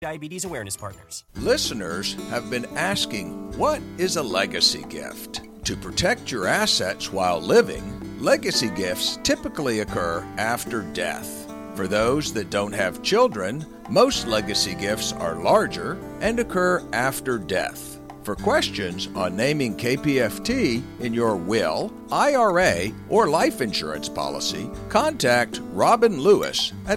Diabetes Awareness Partners. Listeners have been asking, what is a legacy gift? To protect your assets while living, legacy gifts typically occur after death. For those that don't have children, most legacy gifts are larger and occur after death. For questions on naming KPFT in your will, IRA, or life insurance policy, contact Robin Lewis at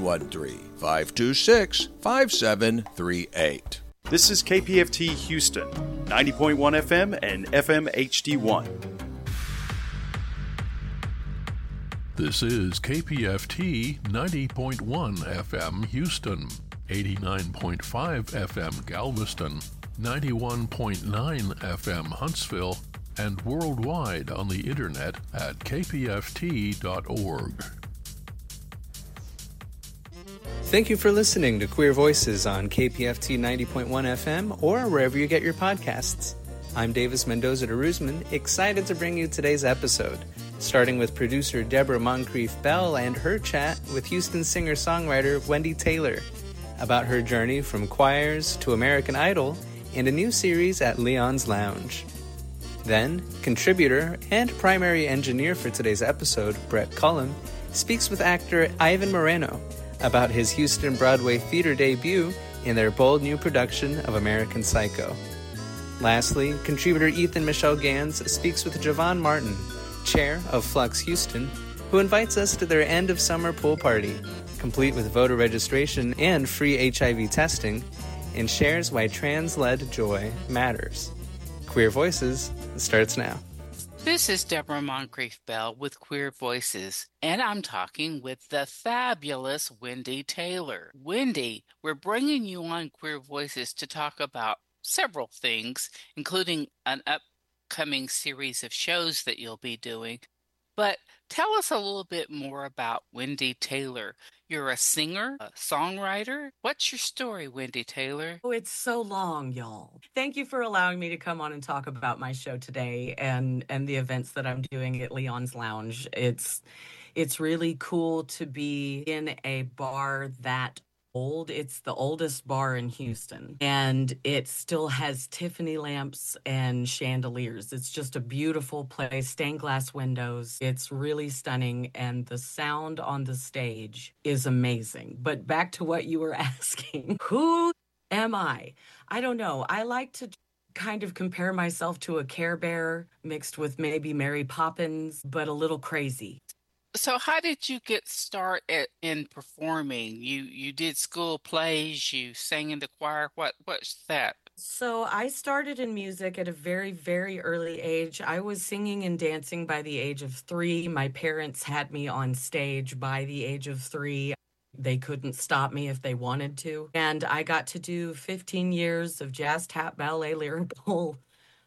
713-526-5738. This is KPFT Houston, 90.1 FM and FM HD1. This is KPFT 90.1 FM Houston, 89.5 FM Galveston, 91.9 FM Huntsville, and worldwide on the internet at kpft.org. Thank you for listening to Queer Voices on KPFT 90.1 FM or wherever you get your podcasts. I'm Davis Mendoza de Ruzman, excited to bring you today's episode, starting with producer Deborah Moncrief Bell and her chat with Houston singer-songwriter Wendy Taylor about her journey from choirs to American Idol and a new series at Leon's Lounge. Then, contributor and primary engineer for today's episode, Brett Cullum, speaks with actor Ivan Moreno about his Houston Broadway theater debut in their bold new production of American Psycho. Lastly, contributor Ethan Michelle Gans speaks with Javon Martin, chair of Flux Houston, who invites us to their end-of-summer pool party, complete with voter registration and free HIV testing, and shares why trans-led joy matters. Queer Voices starts now. This is Deborah Moncrief Bell with Queer Voices, and I'm talking with the fabulous Wendy Taylor. Wendy, we're bringing you on Queer Voices to talk about several things, including an upcoming series of shows that you'll be doing. But tell us a little bit more about Wendy Taylor. You're a singer, a songwriter. What's your story, Wendy Taylor? Oh, it's so long, y'all. Thank you for allowing me to come on and talk about my show today and the events that I'm doing at Leon's Lounge. It's really cool to be in a bar that old. It's the oldest bar in Houston, and it still has Tiffany lamps and chandeliers. It's just a beautiful place, stained glass windows. It's really stunning, and the sound on the stage is amazing. But back to what you were asking, who am I? I don't know. I like to kind of compare myself to a Care Bear mixed with maybe Mary Poppins, but a little crazy. So how did you get started in performing? You did school plays, you sang in the choir. What's that? So I started in music at a very, very early age. I was singing and dancing by the age of 3. My parents had me on stage by the age of 3. They couldn't stop me if they wanted to. And I got to do 15 years of jazz, tap, ballet, lyrical.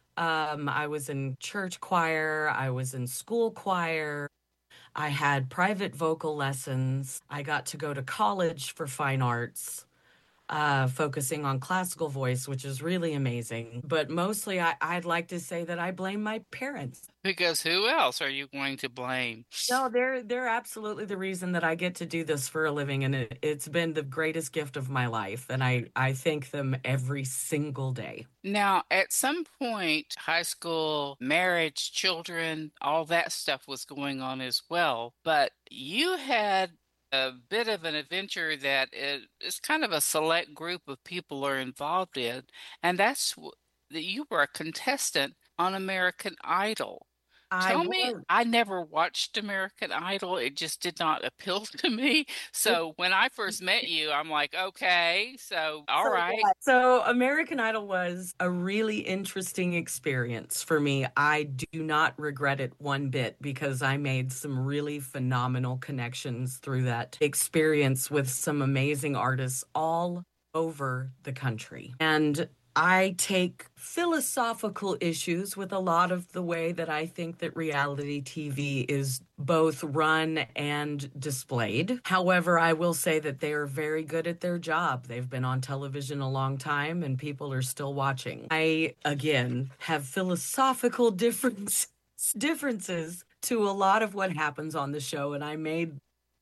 I was in church choir. I was in school choir. I had private vocal lessons. I got to go to college for fine arts, focusing on classical voice, which is really amazing. But mostly, I'd like to say that I blame my parents. Because who else are you going to blame? No, they're absolutely the reason that I get to do this for a living, and it's been the greatest gift of my life, and I thank them every single day. Now, at some point, high school, marriage, children, all that stuff was going on as well, but you had a bit of an adventure that is kind of a select group of people are involved in, and that's that you were a contestant on American Idol. Tell me, I never watched American Idol. It just did not appeal to me. So when I first met you, I'm like, okay, so all right. So American Idol was a really interesting experience for me. I do not regret it one bit because I made some really phenomenal connections through that experience with some amazing artists all over the country. And I take philosophical issues with a lot of the way that I think that reality TV is both run and displayed. However, I will say that they are very good at their job. They've been on television a long time and people are still watching. I, again, have philosophical differences to a lot of what happens on the show, and I made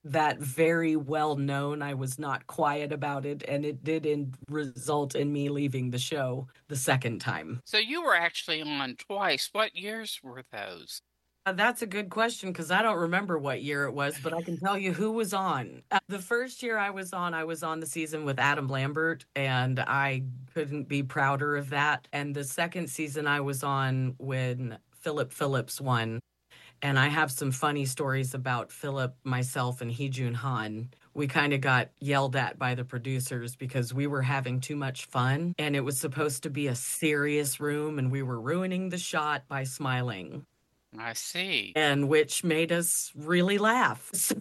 that very well known. I was not quiet about it, and it did result in me leaving the show the second time. So you were actually on twice. What years were those? That's a good question because I don't remember what year it was, but I can tell you who was on. The first year I was on the season with Adam Lambert, and I couldn't be prouder of that. And the second season I was on when Philip Phillips won. And I have some funny stories about Philip, myself, and Hee Jun Han. We kind of got yelled at by the producers because we were having too much fun, and it was supposed to be a serious room, and we were ruining the shot by smiling. I see. And which made us really laugh. So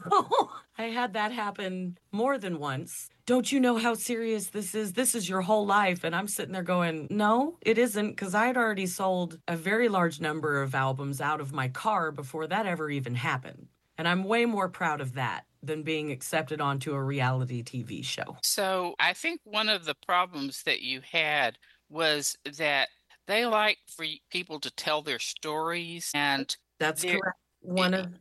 I had that happen more than once. Don't you know how serious this is? This is your whole life. And I'm sitting there going, no, it isn't, because I had already sold a very large number of albums out of my car before that ever even happened. And I'm way more proud of that than being accepted onto a reality TV show. So I think one of the problems that you had was that they like for people to tell their stories, and that's correct. One of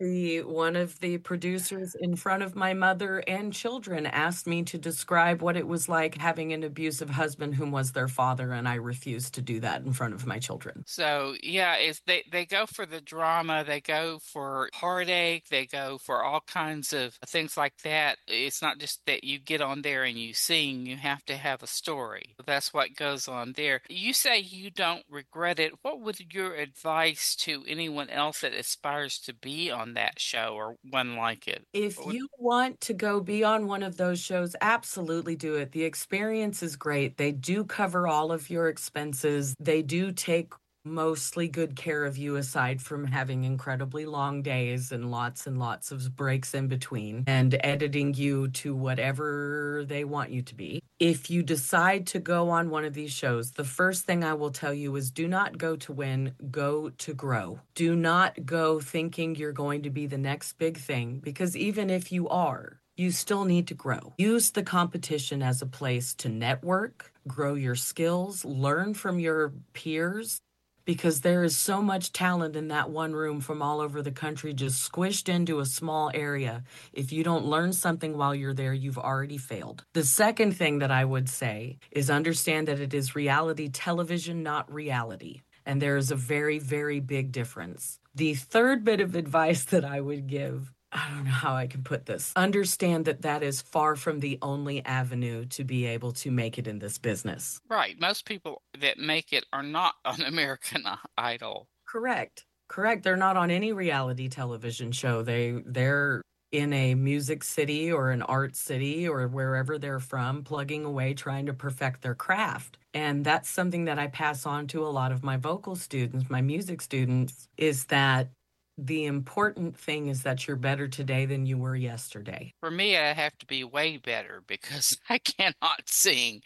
the producers in front of my mother and children asked me to describe what it was like having an abusive husband whom was their father, and I refused to do that in front of my children. So yeah, they go for the drama, they go for heartache, they go for all kinds of things like that. It's not just that you get on there and you sing, you have to have a story. That's what goes on there. You say you don't regret it. What would your advice to anyone else that aspires to be on that show or one like it? If you want to go be on one of those shows, absolutely do it. The experience is great. They do cover all of your expenses. They do take mostly good care of you, aside from having incredibly long days and lots of breaks in between and editing you to whatever they want you to be. If you decide to go on one of these shows, the first thing I will tell you is do not go to win, go to grow. Do not go thinking you're going to be the next big thing, because even if you are, you still need to grow. Use the competition as a place to network, grow your skills, learn from your peers, because there is so much talent in that one room from all over the country just squished into a small area. If you don't learn something while you're there, you've already failed. The second thing that I would say is understand that it is reality television, not reality. And there is a very, very big difference. The third bit of advice that I would give, I don't know how I can put this. Understand that that is far from the only avenue to be able to make it in this business. Right. Most people that make it are not on American Idol. Correct. They're not on any reality television show. They're in a music city or an art city or wherever they're from, plugging away, trying to perfect their craft. And that's something that I pass on to a lot of my vocal students, my music students, is that the important thing is that you're better today than you were yesterday. For me, I have to be way better because I cannot sing.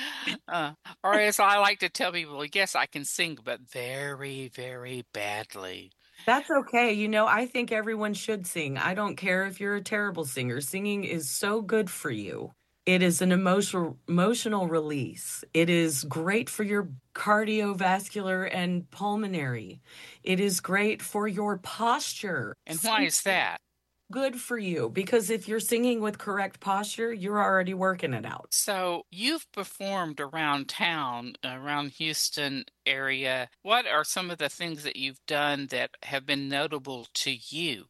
Or as I like to tell people, yes, I can sing, but very, very badly. That's okay. You know, I think everyone should sing. I don't care if you're a terrible singer. Singing is so good for you. It is an emotional release. It is great for your cardiovascular and pulmonary. It is great for your posture. And why is that? Good for you, because if you're singing with correct posture, you're already working it out. So you've performed around town, around Houston area. What are some of the things that you've done that have been notable to you?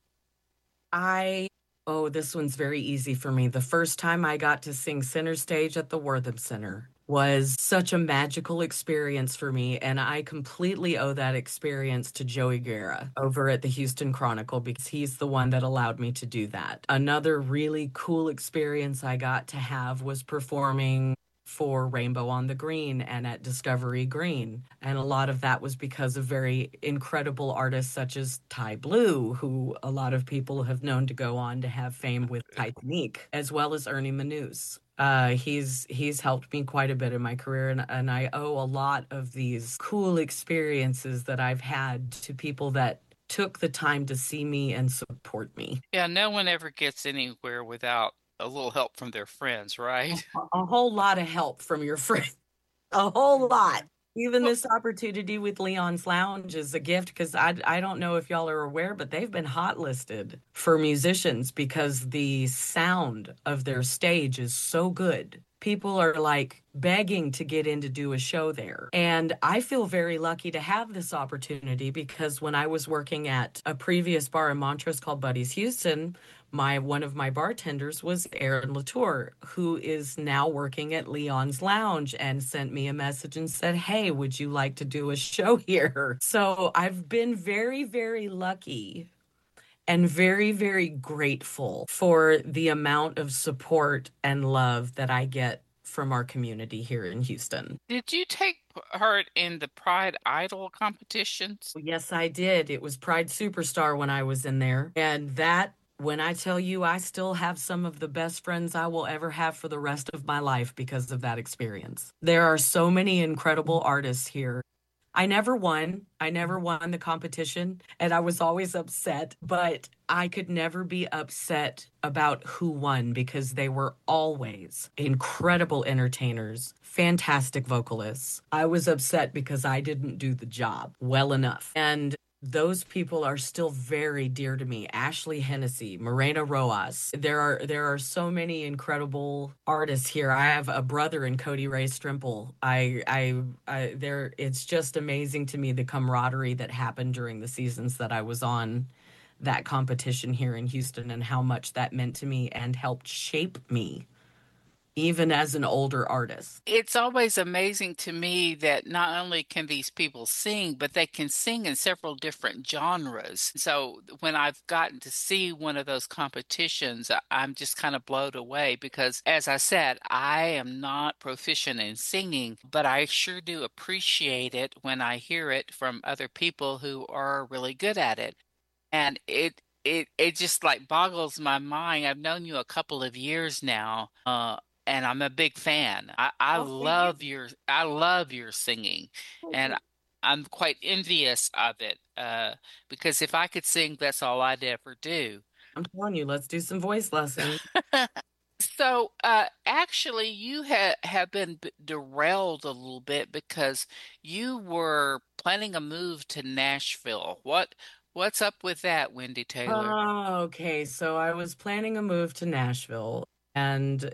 Oh, this one's very easy for me. The first time I got to sing center stage at the Wortham Center was such a magical experience for me, and I completely owe that experience to Joey Guerra over at the Houston Chronicle, because he's the one that allowed me to do that. Another really cool experience I got to have was performing for Rainbow on the Green and at Discovery Green. And a lot of that was because of very incredible artists such as Ty Blue, who a lot of people have known to go on to have fame with Titanic, as well as Ernie Manous. He's helped me quite a bit in my career, and I owe a lot of these cool experiences that I've had to people that took the time to see me and support me. Yeah, no one ever gets anywhere without a little help from their friends, right? A whole lot of help from your friends. A whole lot. even this opportunity with Leon's Lounge is a gift because I don't know if y'all are aware, but they've been hot listed for musicians because the sound of their stage is so good. People are like begging to get in to do a show there. And I feel very lucky to have this opportunity because when I was working at a previous bar in Montrose called Buddy's Houston, one of my bartenders was Aaron Latour, who is now working at Leon's Lounge, and sent me a message and said, "Hey, would you like to do a show here?" So I've been very, very lucky and very, very grateful for the amount of support and love that I get from our community here in Houston. Did you take part in the Pride Idol competitions? Yes, I did. It was Pride Superstar when I was in there. And that, when I tell you, I still have some of the best friends I will ever have for the rest of my life because of that experience. There are so many incredible artists here. I never won. I never won the competition, and I was always upset, but I could never be upset about who won because they were always incredible entertainers, fantastic vocalists. I was upset because I didn't do the job well enough. And those people are still very dear to me. Ashley Hennessy, Morena Roas. There are so many incredible artists here. I have a brother in Cody Ray Strimple. It's just amazing to me the camaraderie that happened during the seasons that I was on that competition here in Houston and how much that meant to me and helped shape me even as an older artist. It's always amazing to me that not only can these people sing, but they can sing in several different genres. So when I've gotten to see one of those competitions, I'm just kind of blown away because, as I said, I am not proficient in singing, but I sure do appreciate it when I hear it from other people who are really good at it. And it just like boggles my mind. I've known you a couple of years now. And I'm a big fan. I love your singing, and I'm quite envious of it because if I could sing, that's all I'd ever do. I'm telling you, let's do some voice lessons. So, actually, you have been derailed a little bit because you were planning a move to Nashville. What's up with that, Wendy Taylor? Oh, okay. So I was planning a move to Nashville. And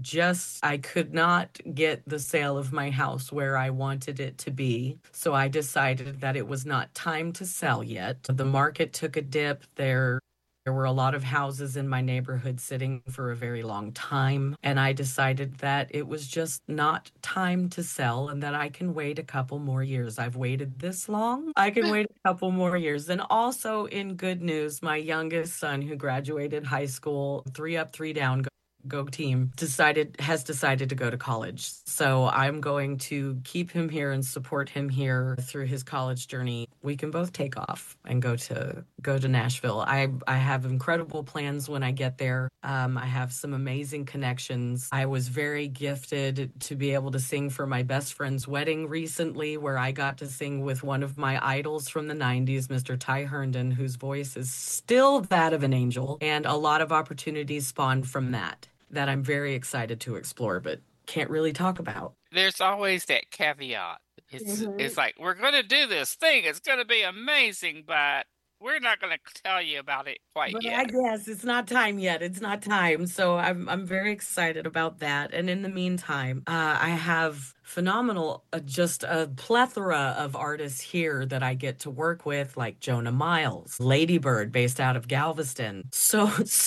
I could not get the sale of my house where I wanted it to be. So I decided that it was not time to sell yet. The market took a dip. There were a lot of houses in my neighborhood sitting for a very long time. And I decided that it was just not time to sell and that I can wait a couple more years. I've waited this long. I can wait a couple more years. And also in good news, my youngest son who graduated high school, 3 up, 3 down, Go team has decided to go to college. So I'm going to keep him here and support him here through his college journey. We can both take off and go to Nashville. I have incredible plans when I get there. I have some amazing connections. I was very gifted to be able to sing for my best friend's wedding recently, where I got to sing with one of my idols from the 90s, Mr. Ty Herndon, whose voice is still that of an angel. And a lot of opportunities spawned from that I'm very excited to explore, but can't really talk about. There's always that caveat. It's like, we're going to do this thing. It's going to be amazing, but we're not going to tell you about it quite yet. I guess it's not time yet. It's not time. So I'm very excited about that. And in the meantime, I have phenomenal, just a plethora of artists here that I get to work with, like Jonah Miles, Lady Bird, based out of Galveston. So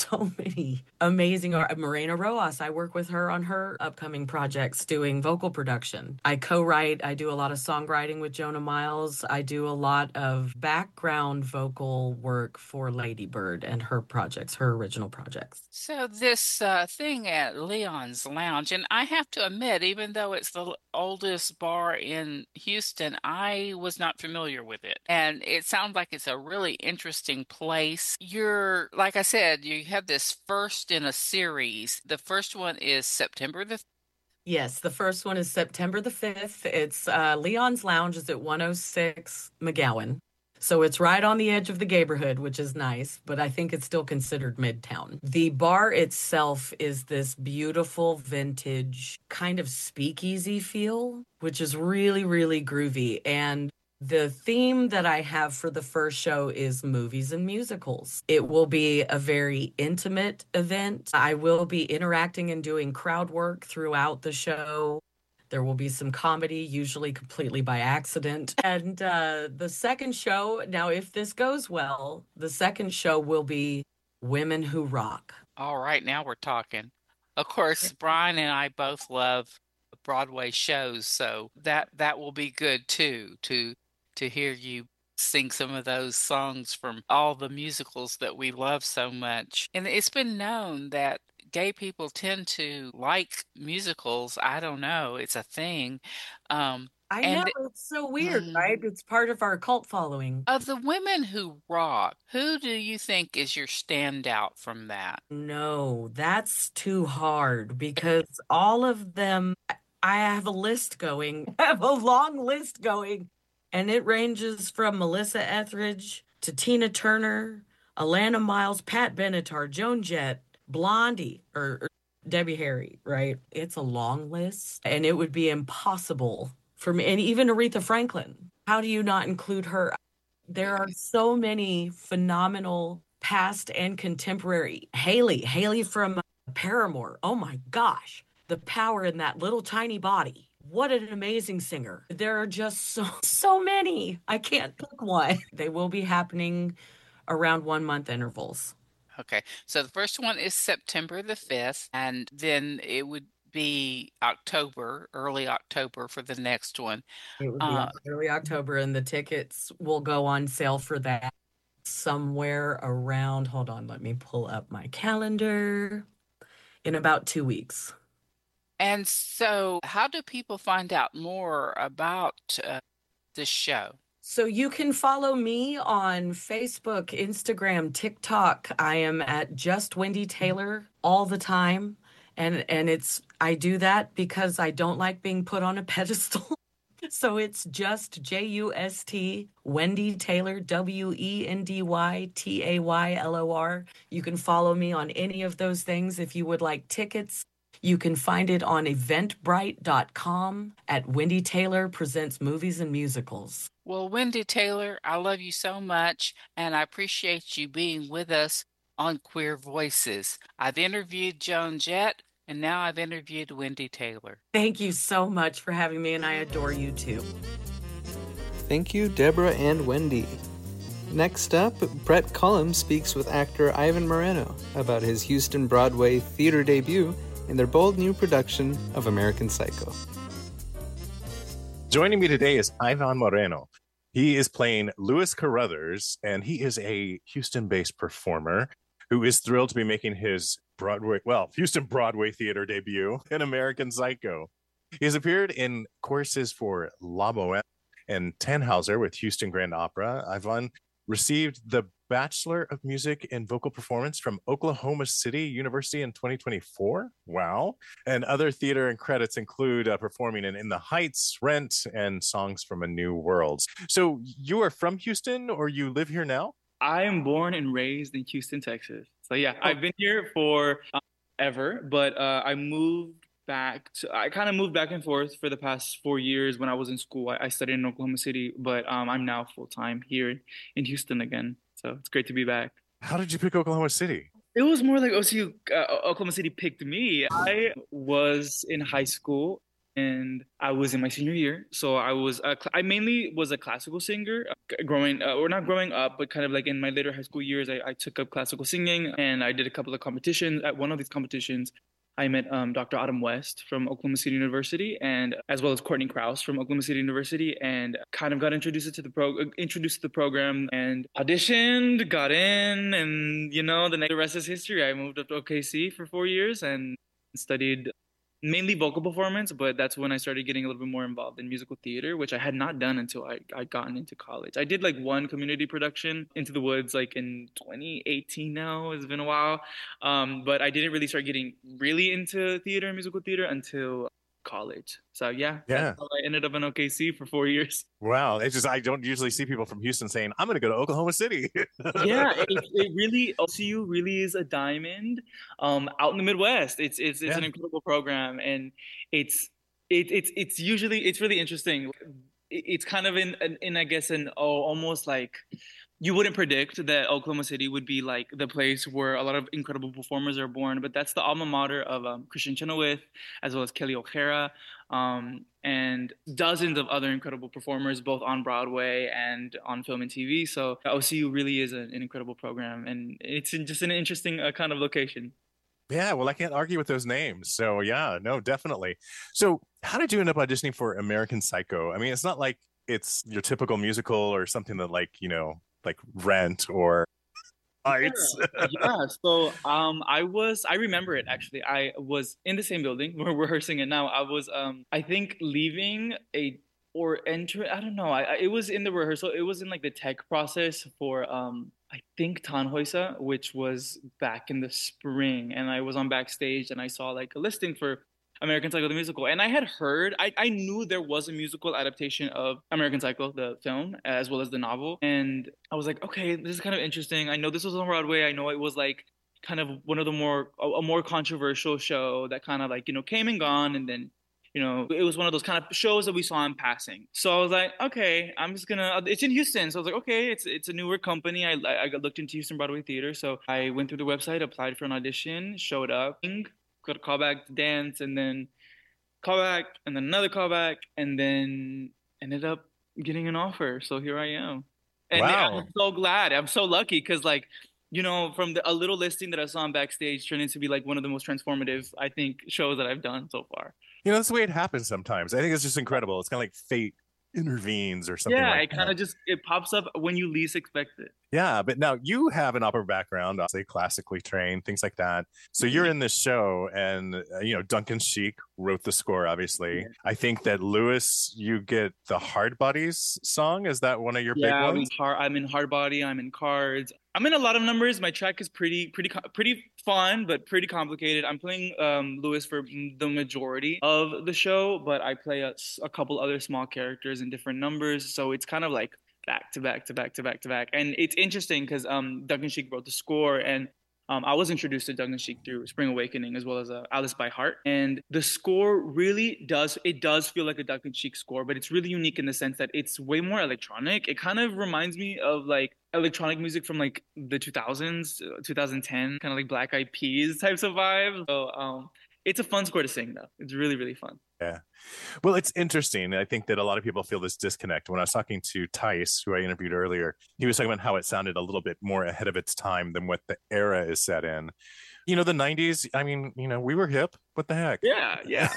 many amazing art. Morena Roas, I work with her on her upcoming projects doing vocal production. I co-write, I do a lot of songwriting with Jonah Miles. I do a lot of background vocal work for Lady Bird and her projects, her original projects. So this thing at Leon's Lounge, and I have to admit, even though it's the oldest bar in Houston, I was not familiar with it. And it sounds like it's a really interesting place. Like I said, you have this first in a series. The first one is September the Yes, the first one is September the 5th. It's Leon's Lounge is at 106 McGowan. So it's right on the edge of the neighborhood, which is nice, but I think it's still considered Midtown. The bar itself is this beautiful vintage kind of speakeasy feel, which is really, really groovy. And the theme that I have for the first show is movies and musicals. It will be a very intimate event. I will be interacting and doing crowd work throughout the show. There will be some comedy, usually completely by accident. And the second show, now if this goes well, the second show will be Women Who Rock. All right, now we're talking. Of course, Brian and I both love Broadway shows, so that will be good too to hear you sing some of those songs from all the musicals that we love so much. And it's been known that gay people tend to like musicals. I don't know, it's a thing. I know, And it's so weird, right? It's part of our cult following. of the Women Who Rock, who do you think is your standout from that? No, that's too hard because all of them, I have a list going. I have a long list going, and it ranges from Melissa Etheridge to Tina Turner, Alana Miles, Pat Benatar, Joan Jett, Blondie, or Debbie Harry, right? It's a long list, and it would be impossible for me, and even Aretha Franklin. How do you not include her? There are so many phenomenal past and contemporary. Haley from Paramore. Oh my gosh, the power in that little tiny body. What an amazing singer. There are just so many. I can't pick one. They will be happening around 1 month intervals. Okay, so the first one is September the 5th, and then it would be October, early October for the next one. It would be early October, and the tickets will go on sale for that somewhere around, hold on, let me pull up my calendar, in about 2 weeks. And so, how do people find out more about this show? So you can follow me on Facebook, Instagram, TikTok. I am at Just Wendy Taylor all the time. And I do that because I don't like being put on a pedestal. So it's just JUST Wendy Taylor, WENDY TAYLOR. You can follow me on any of those things. If you would like tickets, you can find it on eventbrite.com at Wendy Taylor Presents Movies and Musicals. Well, Wendy Taylor, I love you so much, and I appreciate you being with us on Queer Voices. I've interviewed Joan Jett, and now I've interviewed Wendy Taylor. Thank you so much for having me, and I adore you too. Thank you, Deborah and Wendy. Next up, Brett Cullum speaks with actor Ivan Moreno about his Houston Broadway theater debut in their bold new production of American Psycho. Joining me today is Ivan Moreno. He is playing Lewis Carruthers, and he is a Houston-based performer who is thrilled to be making his Houston Broadway theater debut in American Psycho. He has appeared in choruses for La Boheme and Tannhauser with Houston Grand Opera. Ivan received the Bachelor of Music in Vocal Performance from Oklahoma City University in 2024. Wow. And other theater and credits include performing in The Heights, Rent, and Songs from a New World. So you are from Houston, or you live here now? I am born and raised in Houston, Texas. So yeah, I've been here for ever, but I kind of moved back and forth for the past 4 years. When I was in school, I studied in Oklahoma City, but I'm now full-time here in Houston again. So it's great to be back. How did you pick Oklahoma City? It was more like Oklahoma City picked me. I was in high school and I was in my senior year. So I mainly was a classical singer not growing up, but kind of like in my later high school years, I took up classical singing and I did a couple of competitions. At one of these competitions, I met Dr. Autumn West from Oklahoma City University, and as well as Courtney Krause from Oklahoma City University, and kind of got introduced to the program and auditioned, got in, and the rest is history. I moved up to OKC for 4 years and studied mainly vocal performance, but that's when I started getting a little bit more involved in musical theater, which I had not done until I gotten into college. I did like one community production, Into the Woods, like in 2018 now. It's been a while. But I didn't really start getting really into theater and musical theater until college. So yeah, Yeah. that's how I ended up in OKC for 4 years. Wow. It's just, I don't usually see people from Houston saying, I'm going to go to Oklahoma City. Yeah, it really, OCU really is a diamond out in the Midwest. It's Yeah. an incredible program, and it's usually, it's really interesting. It's kind of in I guess almost like, you wouldn't predict that Oklahoma City would be like the place where a lot of incredible performers are born, but that's the alma mater of Christian Chenoweth, as well as Kelly O'Hara, and dozens of other incredible performers, both on Broadway and on film and TV. So OCU really is an incredible program, and it's just an interesting kind of location. Yeah, well, I can't argue with those names. So yeah, no, definitely. So how did you end up auditioning for American Psycho? I mean, it's not like it's your typical musical or something that like, like Rent or Heights. Yeah. So I remember it actually. I was in the same building. We're rehearsing it now. I was I think leaving or entering, I don't know. It was in the rehearsal. It was in like the tech process for I think Tannhäuser, which was back in the spring, and I was on backstage and I saw like a listing for American Psycho the musical, and I had heard, I knew there was a musical adaptation of American Psycho the film as well as the novel, and I was like, okay, this is kind of interesting. I know this was on Broadway. I know it was like kind of one of the a more controversial show that kind of like came and gone, and then it was one of those kind of shows that we saw in passing. So I was like, okay, I'm just gonna. It's in Houston, so I was like, okay, it's a newer company. I looked into Houston Broadway Theater, so I went through the website, applied for an audition, showed up, got a callback to dance, and then callback, and then another callback, and then ended up getting an offer. So here I am, and Wow. I'm so glad. I'm so lucky because like. From a little listing that I saw on backstage turned into be like one of the most transformative, I think, shows that I've done so far. That's the way it happens sometimes. I think it's just incredible. It's kind of like fate intervenes or something. Yeah, like it kind of just it pops up when you least expect it. Yeah, but now you have an opera background, say classically trained, things like that. So you're in this show, and Duncan Sheik wrote the score. Obviously, yeah. I think that Lewis, you get the Hard Bodies song. Is that one of your big ones? I'm in Hard Body. I'm in Cards. I'm in a lot of numbers. My track is pretty fun, but pretty complicated. I'm playing Lewis for the majority of the show, but I play a couple other small characters in different numbers. So it's kind of like back to back to back to back to back. And it's interesting because Duncan Sheik wrote the score, and I was introduced to Duncan Sheik through Spring Awakening as well as Alice by Heart. And the score really does feel like a Duncan Sheik score, but it's really unique in the sense that it's way more electronic. It kind of reminds me of like electronic music from like the 2000s, 2010, kind of like Black Eyed Peas types of vibes. So it's a fun score to sing though. It's really, really fun. Yeah. Well, it's interesting. I think that a lot of people feel this disconnect. When I was talking to Tice, who I interviewed earlier, he was talking about how it sounded a little bit more ahead of its time than what the era is set in. The 90s, I mean, we were hip. What the heck? Yeah.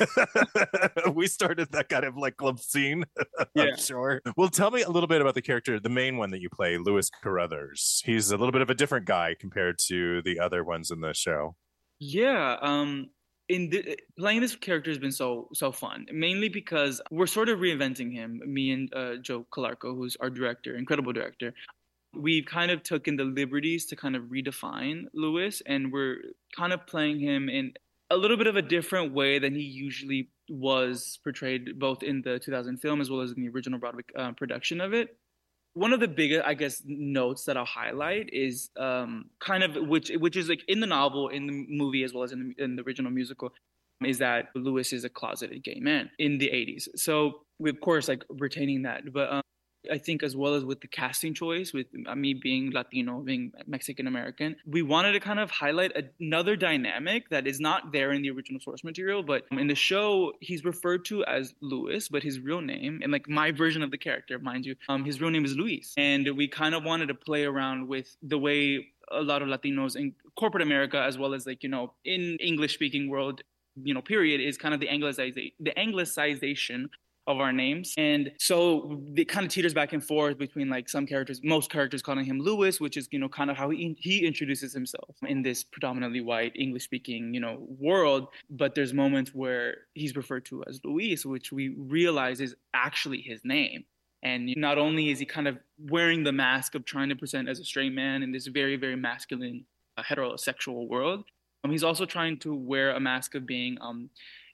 We started that kind of like club scene, yeah. I'm sure. Well, tell me a little bit about the character, the main one that you play, Lewis Carruthers. He's a little bit of a different guy compared to the other ones in the show. Yeah. Playing this character has been so fun, mainly because we're sort of reinventing him, me and Joe Calarco, who's our director, incredible director. We've kind of taken the liberties to kind of redefine Lewis, and we're kind of playing him in a little bit of a different way than he usually was portrayed, both in the 2000 film as well as in the original Broadway production of it. One of the biggest, I guess, notes that I'll highlight is kind of which is like in the novel, in the movie, as well as in the original musical, is that Lewis is a closeted gay man in the 80s. So we, of course, like retaining that, but I think as well as with the casting choice, with me being Latino, being Mexican American, we wanted to kind of highlight another dynamic that is not there in the original source material, but in the show, he's referred to as Lewis, but his real name, and like my version of the character, mind you, his real name is Luis. And we kind of wanted to play around with the way a lot of Latinos in corporate America, as well as like, in English speaking world, period, is kind of the anglicization of our names. And so it kind of teeters back and forth between like most characters calling him Lewis, which is, kind of how he introduces himself in this predominantly white English speaking, world. But there's moments where he's referred to as Luis, which we realize is actually his name. And not only is he kind of wearing the mask of trying to present as a straight man in this very, very masculine heterosexual world, he's also trying to wear a mask of being,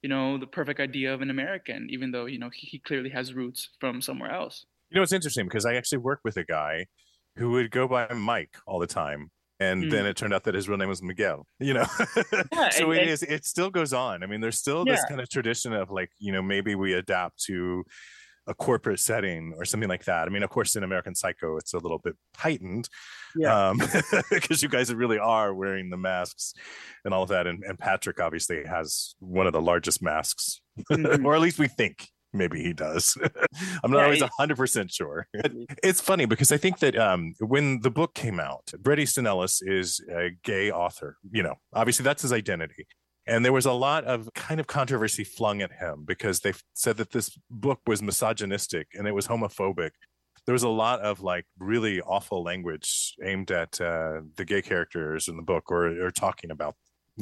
the perfect idea of an American, even though, he clearly has roots from somewhere else. It's interesting because I actually worked with a guy who would go by Mike all the time. And then it turned out that his real name was Miguel, Yeah, So it still goes on. I mean, there's still this kind of tradition of like, maybe we adapt to a corporate setting or something like that. I mean, of course, in American Psycho, it's a little bit heightened because you guys really are wearing the masks and all of that. And Patrick obviously has one of the largest masks, or at least we think. Maybe he does. I'm not always 100% sure. It's funny because I think that when the book came out, Bret Easton Ellis is a gay author. Obviously that's his identity. And there was a lot of kind of controversy flung at him because they said that this book was misogynistic and it was homophobic. There was a lot of like really awful language aimed at the gay characters in the book or talking about,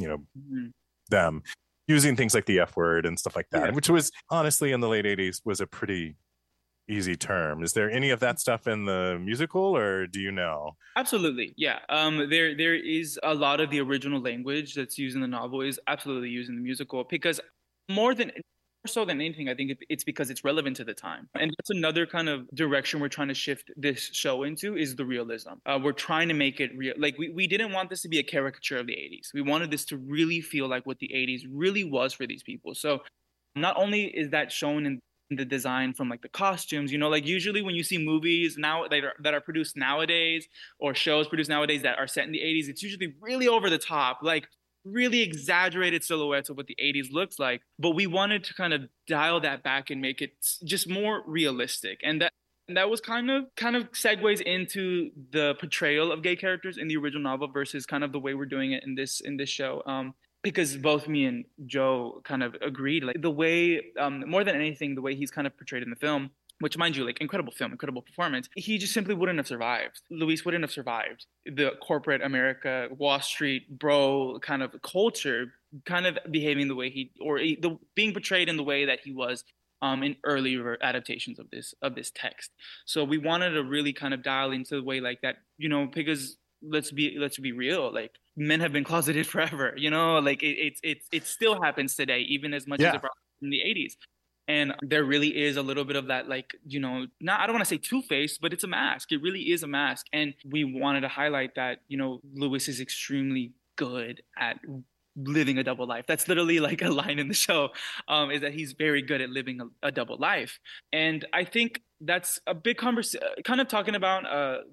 them. Using things like the F word and stuff like that, which was honestly in the late 80s was a pretty easy term. Is there any of that stuff in the musical, or do you know? Absolutely, yeah. There is a lot of the original language that's used in the novel is absolutely used in the musical because more so than anything, I think it's because it's relevant to the time. And that's another kind of direction we're trying to shift this show into is the realism. We're trying to make it real. Like we didn't want this to be a caricature of the 80s. We wanted this to really feel like what the 80s really was for these people. So not only is that shown in the design from like the costumes, like usually when you see movies now that are produced nowadays or shows produced nowadays that are set in the 80s, it's usually really over the top, like really exaggerated silhouettes of what the 80s looks like. But we wanted to kind of dial that back and make it just more realistic. And that was kind of segues into the portrayal of gay characters in the original novel versus kind of the way we're doing it in this show. Because both me and Joe kind of agreed, like the way, more than anything, the way he's kind of portrayed in the film, which mind you, like incredible film, incredible performance, he just simply wouldn't have survived. Luis wouldn't have survived the corporate America, Wall Street, bro kind of culture, kind of behaving the way being portrayed in the way that he was in earlier adaptations of this text. So we wanted to really kind of dial into the way like that, because let's be real, like men have been closeted forever, like it still happens today, even as much as it brought in the 80s. And there really is a little bit of that, like, I don't want to say two-faced, but it's a mask. It really is a mask. And we wanted to highlight that, Luis is extremely good at living a double life. That's literally like a line in the show, is that he's very good at living a double life. And I think that's a big conversation, kind of talking about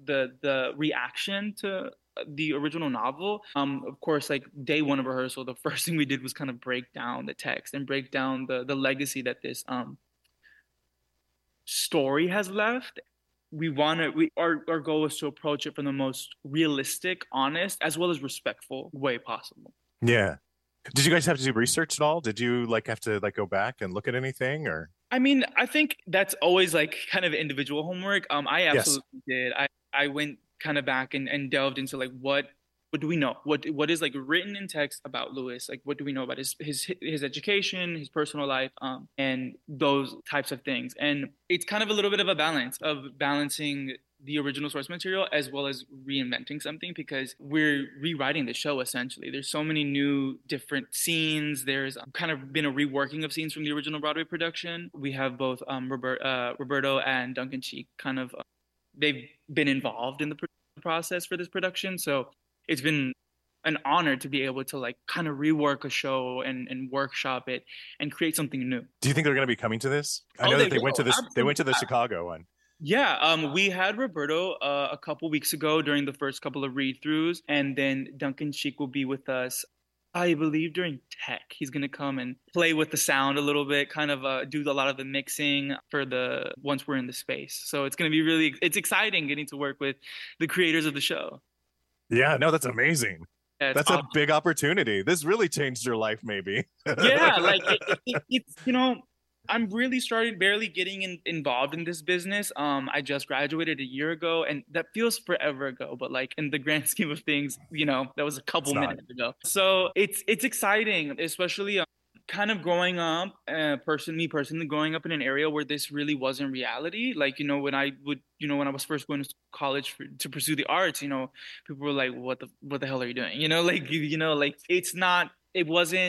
the reaction to the original novel. Of course, like day one of rehearsal, the first thing we did was kind of break down the text and break down the legacy that this story has left. Our goal is to approach it from the most realistic, honest, as well as respectful way possible. Yeah. Did you guys have to do research at all? Did you have to go back and look at anything, or? I mean, I think that's always like kind of individual homework. I absolutely did. I went kind of back and delved into like what do we know? What is like written in text about Luis? Like what do we know about his education, his personal life, and those types of things? And it's kind of a little bit of a balance of balancing the original source material as well as reinventing something, because we're rewriting the show essentially. There's so many new different scenes. There's kind of been a reworking of scenes from the original Broadway production. We have both Roberto and Duncan Cheek kind of they've been involved in the process for this production, so it's been an honor to be able to like kind of rework a show and workshop it and create something new. Do you think they're going to be coming to this? I know that they went to this. Absolutely. They went to the Chicago one. Yeah, we had Roberto a couple weeks ago during the first couple of read-throughs, and then Duncan Cheek will be with us, I believe, during tech. He's going to come and play with the sound a little bit, kind of do a lot of the mixing for once we're in the space. So it's going to be it's exciting getting to work with the creators of the show. Yeah, no, that's amazing. Yeah, that's awesome. A big opportunity. This really changed your life, maybe. Yeah, like it's I'm really barely getting involved in this business. I just graduated a year ago, and that feels forever ago. But like in the grand scheme of things, that was a couple minutes ago. So it's exciting, especially kind of growing up, personally growing up in an area where this really wasn't reality. Like when I was first going to college to pursue the arts, people were like, "What the hell are you doing?" It wasn't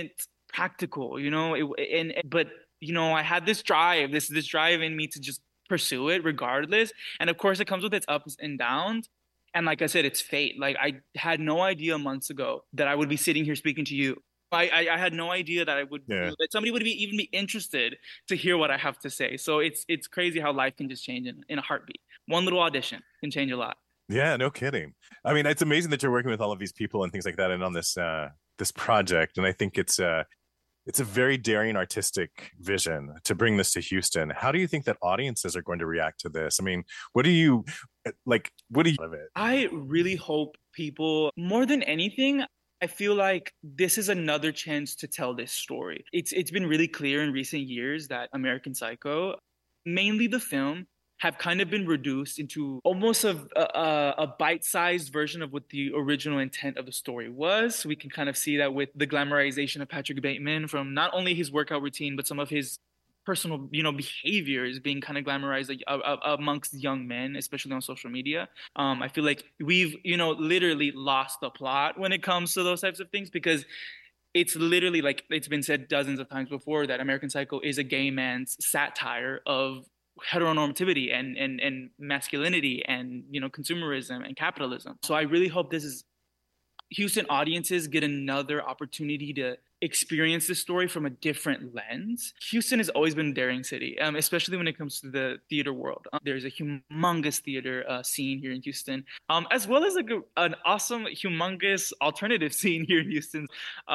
practical, but I had this drive, this drive in me to just pursue it regardless. And of course, it comes with its ups and downs. And like I said, it's fate. Like I had no idea months ago that I would be sitting here speaking to you. I had no idea that that somebody would even be interested to hear what I have to say. So it's crazy how life can just change in a heartbeat. One little audition can change a lot. Yeah, no kidding. I mean, it's amazing that you're working with all of these people and things like that, and on this project. And I think it's a very daring artistic vision to bring this to Houston. How do you think that audiences are going to react to this? I mean, what do you of it? I really hope people, more than anything, I feel like this is another chance to tell this story. It's been really clear in recent years that American Psycho, mainly the film, have kind of been reduced into almost a bite-sized version of what the original intent of the story was. We can kind of see that with the glamorization of Patrick Bateman, from not only his workout routine, but some of his personal, behaviors being kind of glamorized amongst young men, especially on social media. I feel like we've, literally lost the plot when it comes to those types of things, because it's literally, like it's been said dozens of times before, that American Psycho is a gay man's satire of heteronormativity and masculinity and consumerism and capitalism. So I really hope Houston audiences get another opportunity to experience this story from a different lens. Houston has always been a daring city, especially when it comes to the theater world. There's a humongous theater scene here in Houston, as well as an awesome, humongous alternative scene here in Houston.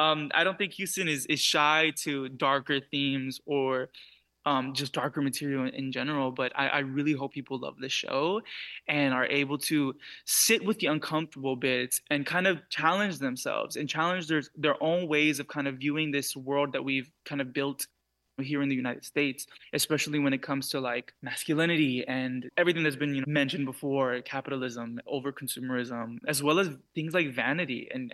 I don't think Houston is shy to darker themes or just darker material in general. But I really hope people love the show and are able to sit with the uncomfortable bits and kind of challenge themselves and challenge their own ways of kind of viewing this world that we've kind of built here in the United States, especially when it comes to like masculinity and everything that's been mentioned before, capitalism, over consumerism, as well as things like vanity and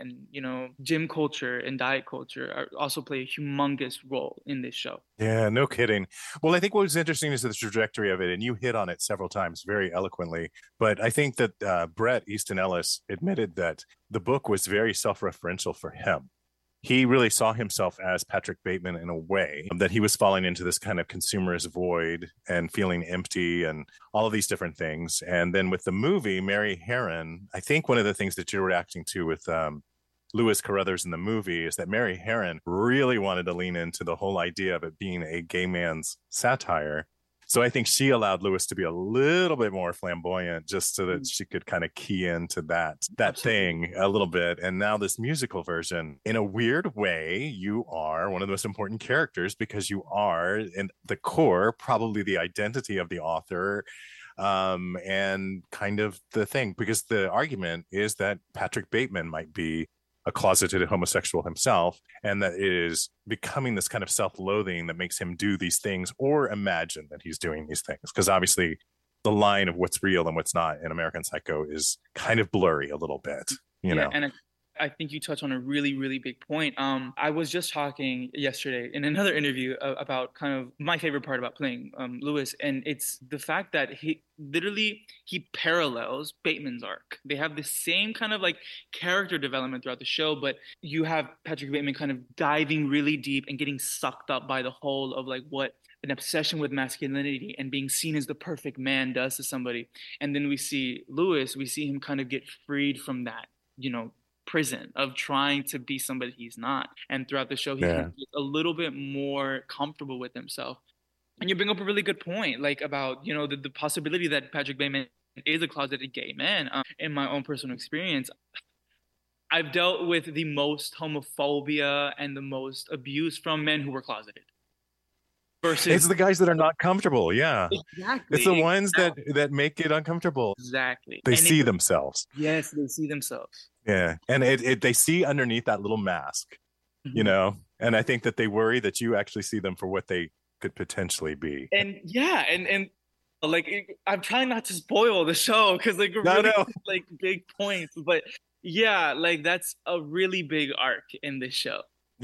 gym culture and diet culture also play a humongous role in this show. Yeah, no kidding. Well, I think what was interesting is the trajectory of it, and you hit on it several times very eloquently. But I think that Bret Easton Ellis admitted that the book was very self-referential for him. He really saw himself as Patrick Bateman in a way, that he was falling into this kind of consumerist void and feeling empty and all of these different things. And then with the movie, Mary Harron, I think one of the things that you're reacting to with Lewis Carruthers in the movie is that Mary Harron really wanted to lean into the whole idea of it being a gay man's satire. So I think she allowed Lewis to be a little bit more flamboyant just so that she could kind of key into that thing a little bit. And now this musical version, in a weird way, you are one of the most important characters because you are in the core, probably the identity of the author, and kind of the thing, because the argument is that Patrick Bateman might be a closeted homosexual himself, and that it is becoming this kind of self-loathing that makes him do these things or imagine that he's doing these things. Because obviously the line of what's real and what's not in American Psycho is kind of blurry a little bit, you know? And I think you touch on a really, really big point. I was just talking yesterday in another interview about kind of my favorite part about playing Lewis, and it's the fact that he parallels Bateman's arc. They have the same kind of like character development throughout the show, but you have Patrick Bateman kind of diving really deep and getting sucked up by the whole of like what an obsession with masculinity and being seen as the perfect man does to somebody. And then we see Lewis, we see him kind of get freed from that, prison of trying to be somebody he's not. And throughout the show, he kind of gets a little bit more comfortable with himself. And you bring up a really good point, like about, the possibility that Patrick Bateman is a closeted gay man. In my own personal experience, I've dealt with the most homophobia and the most abuse from men who were closeted. Versus, it's the guys that are not comfortable. Yeah, exactly. It's the ones that make it uncomfortable. Exactly. They see themselves. Yes, they see themselves. Yeah, and they see underneath that little mask, And I think that they worry that you actually see them for what they could potentially be. And and like I'm trying not to spoil the show because like like big points, but yeah, like that's a really big arc in this show. Yeah.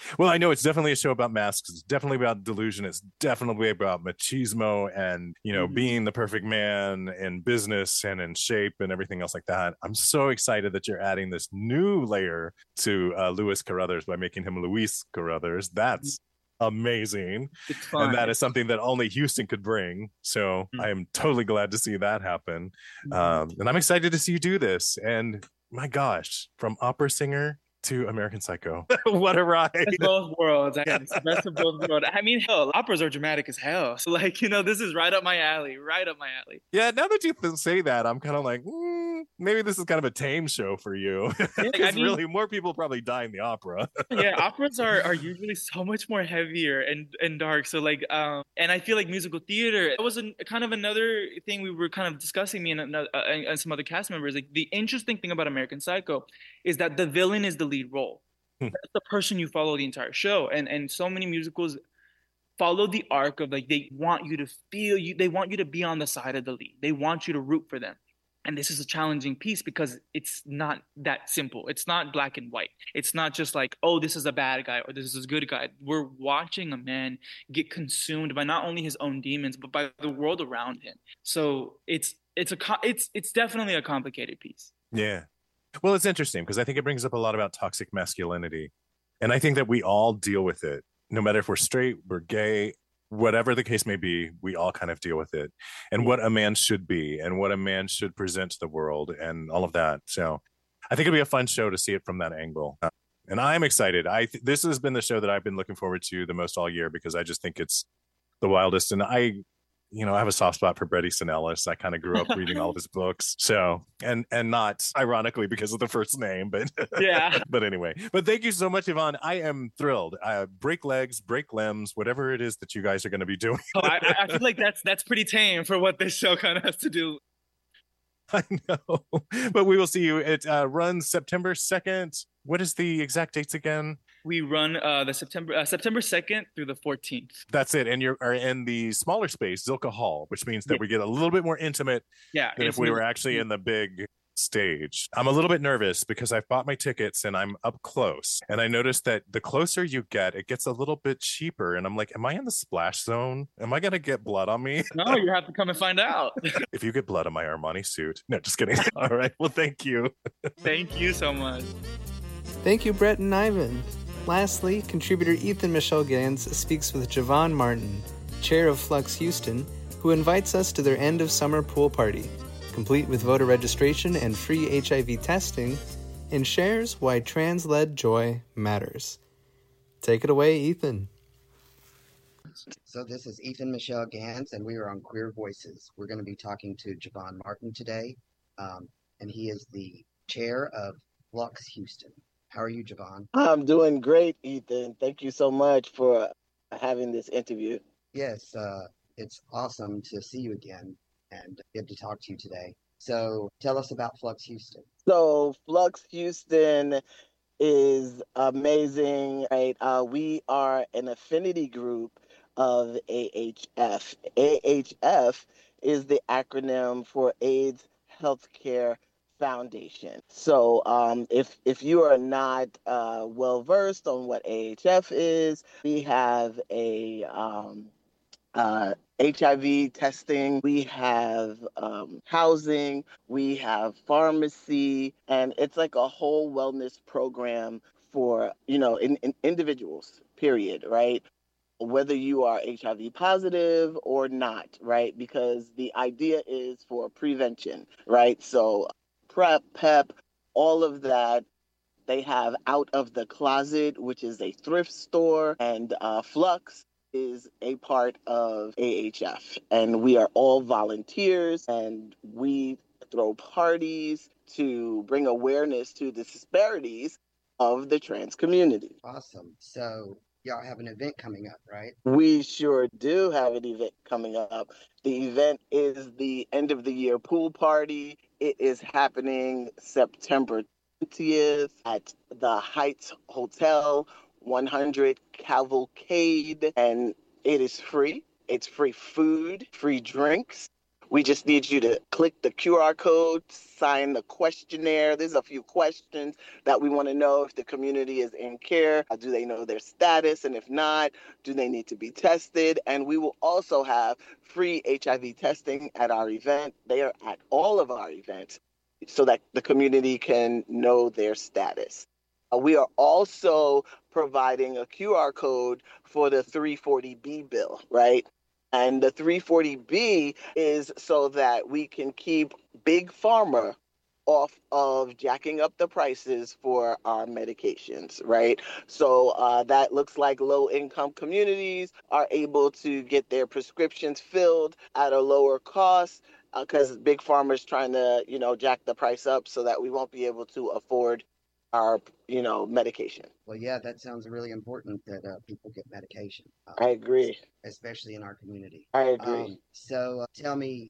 Well, I know it's definitely a show about masks. It's definitely about delusion. It's definitely about machismo and, being the perfect man in business and in shape and everything else like that. I'm so excited that you're adding this new layer to Lewis Carruthers by making him Luis Carruthers. That's amazing. It's fun. And that is something that only Houston could bring. So I am totally glad to see that happen. And I'm excited to see you do this. And my gosh, from opera singer to American Psycho. What a ride. Best of both worlds. It's the best of both worlds. I mean, hell, operas are dramatic as hell. So, this is right up my alley. Right up my alley. Yeah, now that you say that, I'm kind of like, maybe this is kind of a tame show for you. Because really, more people probably die in the opera. Yeah, operas are usually so much more heavier and dark. So, and I feel like musical theater, that was kind of another thing we were kind of discussing, me and some other cast members. Like, the interesting thing about American Psycho is that the villain is the lead role. That's the person you follow the entire show. And so many musicals follow the arc of they want you to feel you, they want you to be on the side of the lead. They want you to root for them. And this is a challenging piece because it's not that simple. It's not black and white. It's not just like, oh, this is a bad guy or this is a good guy. We're watching a man get consumed by not only his own demons, but by the world around him. So it's definitely a complicated piece. Yeah. Well, it's interesting because I think it brings up a lot about toxic masculinity. And I think that we all deal with it, no matter if we're straight, we're gay, whatever the case may be, we all kind of deal with it. And what a man should be and what a man should present to the world and all of that. So I think it'll be a fun show to see it from that angle. And I'm excited. This has been the show that I've been looking forward to the most all year because I just think it's the wildest. And I have a soft spot for Bret Easton Ellis. I kind of grew up reading all of his books. So, and not ironically because of the first name, but yeah. But anyway, but thank you so much, Yvonne. I am thrilled. Break legs, break limbs, whatever it is that you guys are going to be doing. I feel like that's pretty tame for what this show kind of has to do. I know, but we will see you. It runs September 2nd. What is the exact dates again? We run the September 2nd through the 14th. That's it. And you're in the smaller space, Zilka Hall, which means that we get a little bit more intimate than if we were actually in the big stage. I'm a little bit nervous because I've bought my tickets and I'm up close. And I noticed that the closer you get, it gets a little bit cheaper. And I'm like, am I in the splash zone? Am I going to get blood on me? No, you have to come and find out. If you get blood on my Armani suit. No, just kidding. All right. Well, thank you. Thank you so much. Thank you, Brett and Ivan. Lastly, contributor Ethan Michelle Gans speaks with Javon Martin, chair of Flux Houston, who invites us to their end of summer pool party, complete with voter registration and free HIV testing, and shares why trans-led joy matters. Take it away, Ethan. So this is Ethan Michelle Gans, and we are on Queer Voices. We're going to be talking to Javon Martin today, and he is the chair of Flux Houston. How are you, Javon? I'm doing great, Ethan. Thank you so much for having this interview. Yes, it's awesome to see you again and good to talk to you today. So tell us about Flux Houston. So Flux Houston is amazing, right? We are an affinity group of AHF. AHF is the acronym for AIDS Healthcare Foundation. So if you are not well versed on what AHF is, we have a HIV testing, we have housing, we have pharmacy, and it's like a whole wellness program for, in individuals, period, right? Whether you are HIV positive or not, right? Because the idea is for prevention, right? So PrEP, PEP, all of that. They have Out of the Closet, which is a thrift store, and Flux is a part of AHF. And we are all volunteers, and we throw parties to bring awareness to the disparities of the trans community. Awesome. So y'all have an event coming up, right? We sure do have an event coming up. The event is the end of the year pool party. It is happening September 20th at the Heights Hotel, 100 Cavalcade, and it is free. It's free food, free drinks. We just need you to click the QR code, sign the questionnaire. There's a few questions that we want to know if the community is in care. Do they know their status? And if not, do they need to be tested? And we will also have free HIV testing at our event. They are at all of our events so that the community can know their status. We are also providing a QR code for the 340B bill, right? And the 340B is so that we can keep Big Pharma off of jacking up the prices for our medications, right? So that looks like low-income communities are able to get their prescriptions filled at a lower cost because Big Pharma is trying to, jack the price up so that we won't be able to afford our, medication. Well, yeah, that sounds really important that people get medication. I agree. Especially in our community. I agree. So tell me,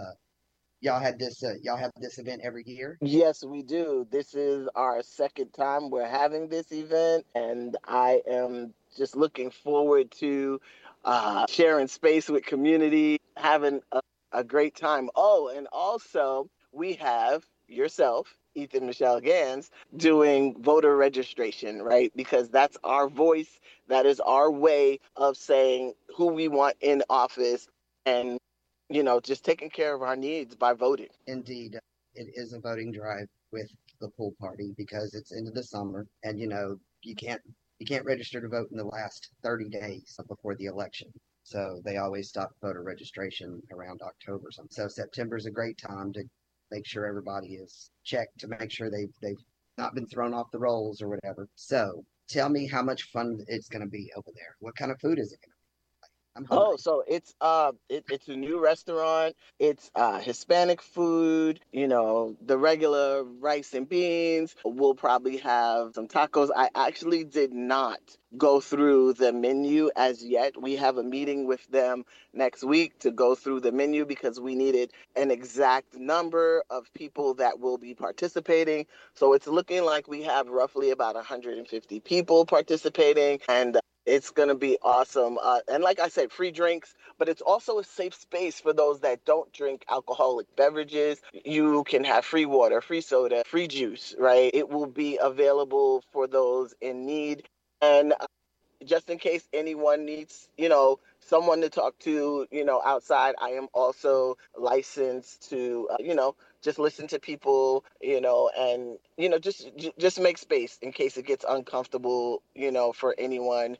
y'all have this event every year? Yes, we do. This is our second time we're having this event, and I am just looking forward to sharing space with community, having a great time. Oh, and also we have yourself, Ethan Michelle Gans, doing voter registration, right? Because that's our voice. That is our way of saying who we want in office and, just taking care of our needs by voting. Indeed. It is a voting drive with the pool party because it's into the summer and, you can't register to vote in the last 30 days before the election. So they always stop voter registration around October. So September is a great time to make sure everybody is checked to make sure they've not been thrown off the rolls or whatever. So tell me how much fun it's going to be over there. What kind of food is it going to be? I'm hungry. Oh, so it's it's a new restaurant. It's Hispanic food, the regular rice and beans. We'll probably have some tacos. I actually did not go through the menu as yet. We have a meeting with them next week to go through the menu because we needed an exact number of people that will be participating. So it's looking like we have roughly about 150 people participating, and it's going to be awesome. And like I said, free drinks, but it's also a safe space for those that don't drink alcoholic beverages. You can have free water, free soda, free juice, right? It will be available for those in need. And just in case anyone needs, someone to talk to, outside, I am also licensed to, just listen to people, and, just make space in case it gets uncomfortable, for anyone.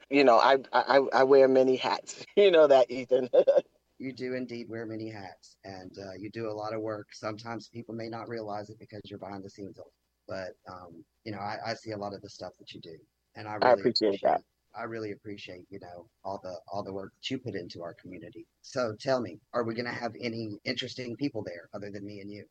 I wear many hats. You know that, Ethan. You do indeed wear many hats, and you do a lot of work. Sometimes people may not realize it because you're behind the scenes. But, I see a lot of the stuff that you do, and I really appreciate that. I really appreciate, all the work that you put into our community. So tell me, are we going to have any interesting people there other than me and you?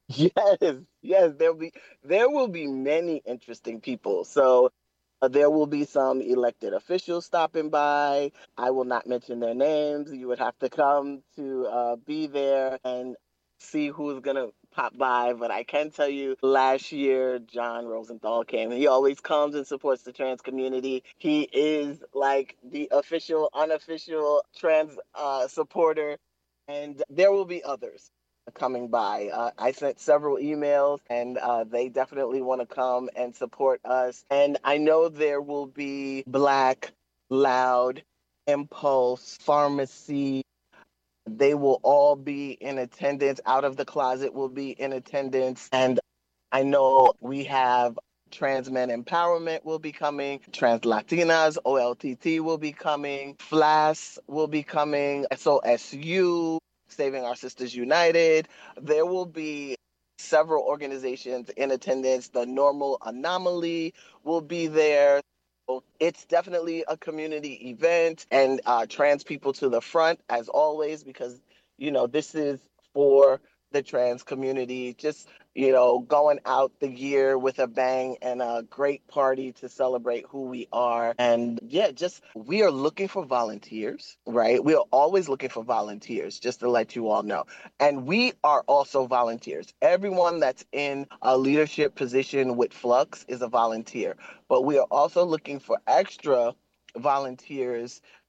Yes, there will be many interesting people. So there will be some elected officials stopping by. I will not mention their names. You would have to come to be there and see who's going to pop by, but I can tell you last year John Rosenthal came. He always comes and supports the trans community. He is like the official, unofficial trans supporter, and there will be others coming by. I sent several emails, and they definitely want to come and support us. And I know there will be Black, Loud, Impulse, Pharmacy. They will all be in attendance. Out of the Closet will be in attendance. And I know we have Trans Men Empowerment will be coming. Trans Latinas, OLTT will be coming. FLAS will be coming. SOSU, Saving Our Sisters United. There will be several organizations in attendance. The Normal Anomaly will be there. It's definitely a community event, and trans people to the front as always, because, this is for the trans community. Just, going out the year with a bang and a great party to celebrate who we are. And we are looking for volunteers, right? We are always looking for volunteers, just to let you all know. And we are also volunteers. Everyone that's in a leadership position with Flux is a volunteer. But we are also looking for extra volunteers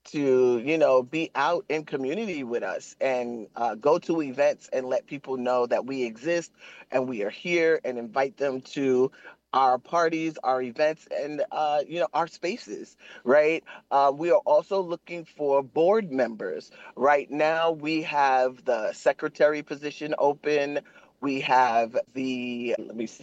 to, be out in community with us and go to events and let people know that we exist and we are here, and invite them to our parties, our events, and, our spaces, right? We are also looking for board members. Right now, we have the secretary position open. We have the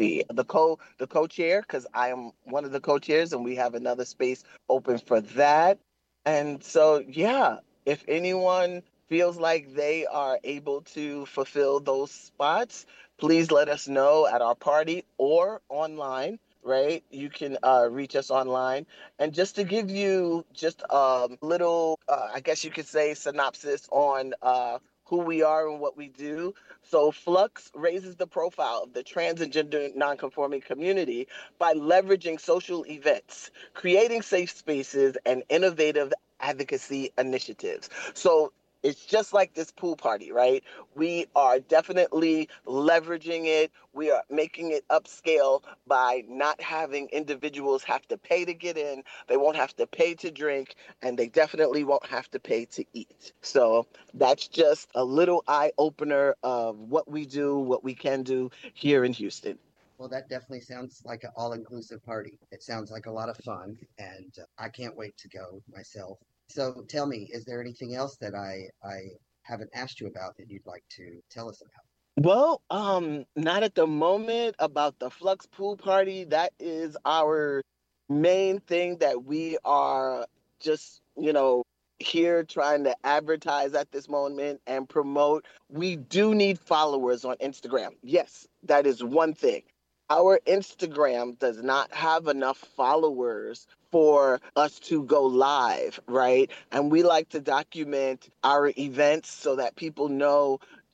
co-chair, because I am one of the co-chairs, and we have another space open for that. And so, yeah, if anyone feels like they are able to fulfill those spots, please let us know at our party or online, right? You can reach us online. And just to give you just a little, I guess you could say, synopsis on who we are and what we do. So Flux raises the profile of the trans and gender nonconforming community by leveraging social events, creating safe spaces, and innovative advocacy initiatives. So it's just like this pool party, right? We are definitely leveraging it. We are making it upscale by not having individuals have to pay to get in. They won't have to pay to drink, and they definitely won't have to pay to eat. So that's just a little eye opener of what we do, what we can do here in Houston. Well, that definitely sounds like an all-inclusive party. It sounds like a lot of fun, and I can't wait to go myself. So tell me, is there anything else that I haven't asked you about that you'd like to tell us about? Well, not at the moment about the Flux Pool Party. That is our main thing that we are just, here trying to advertise at this moment and promote. We do need followers on Instagram. Yes, that is one thing. Our Instagram does not have enough followers for us to go live, right? And we like to document our events so that people know,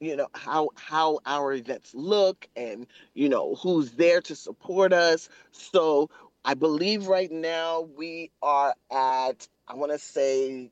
how our events look and, who's there to support us. So I believe right now we are at, I want to say,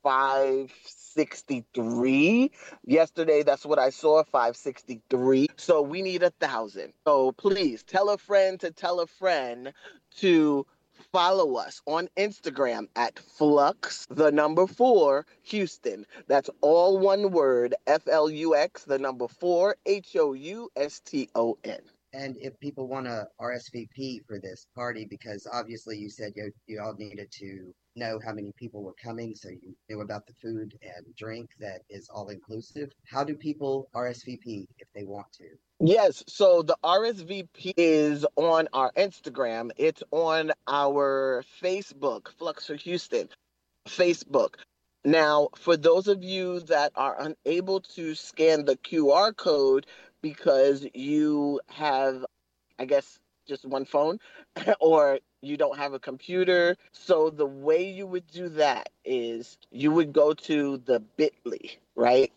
563. Yesterday, that's what I saw, 563. So we need 1,000. So please tell a friend to tell a friend to follow us on Instagram at Flux, 4, Houston. That's all one word, FLUX, 4, HOUSTON. And if people want to RSVP for this party, because obviously you said you all needed to know how many people were coming, so you knew about the food and drink that is all inclusive. How do people RSVP if they want to? Yes, so the RSVP is on our Instagram. It's on our Facebook, Flux for Houston, Facebook. Now, for those of you that are unable to scan the QR code because you have, I guess, just one phone or you don't have a computer. So the way you would do that is you would go to the bit.ly, right?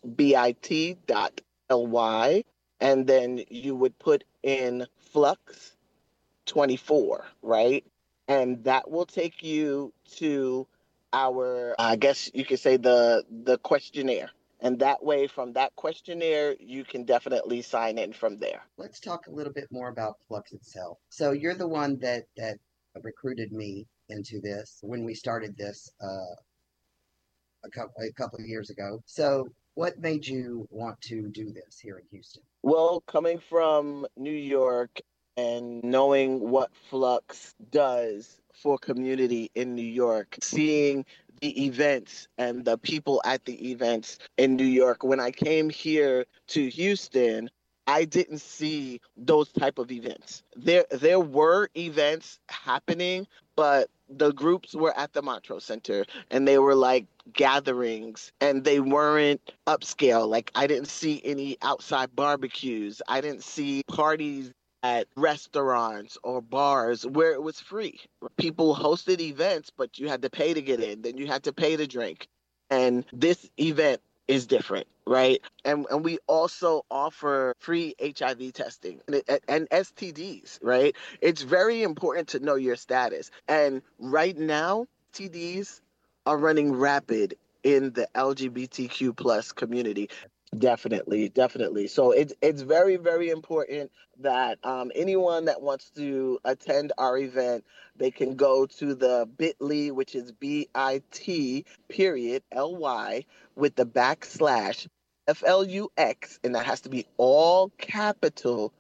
bit.ly, and then you would put in Flux 24, right? And that will take you to our, I guess you could say the questionnaire. And that way, from that questionnaire, you can definitely sign in from there. Let's talk a little bit more about Flux itself. So you're the one that recruited me into this when we started this a couple of years ago. So what made you want to do this here in Houston? Well, coming from New York and knowing what Flux does for community in New York, seeing the events and the people at the events in New York. When I came here to Houston, I didn't see those type of events. There were events happening, but the groups were at the Montrose Center and they were like gatherings and they weren't upscale. Like I didn't see any outside barbecues. I didn't see parties at restaurants or bars where it was free. People hosted events, but you had to pay to get in. Then you had to pay to drink. And this event is different, right? And we also offer free HIV testing and STDs, right? It's very important to know your status. And right now, STDs are running rapid in the LGBTQ plus community. Definitely, definitely. So it's very, very important that anyone that wants to attend our event, they can go to the bit.ly, which is BIT period LY with the backslash FLUX, and that has to be all capital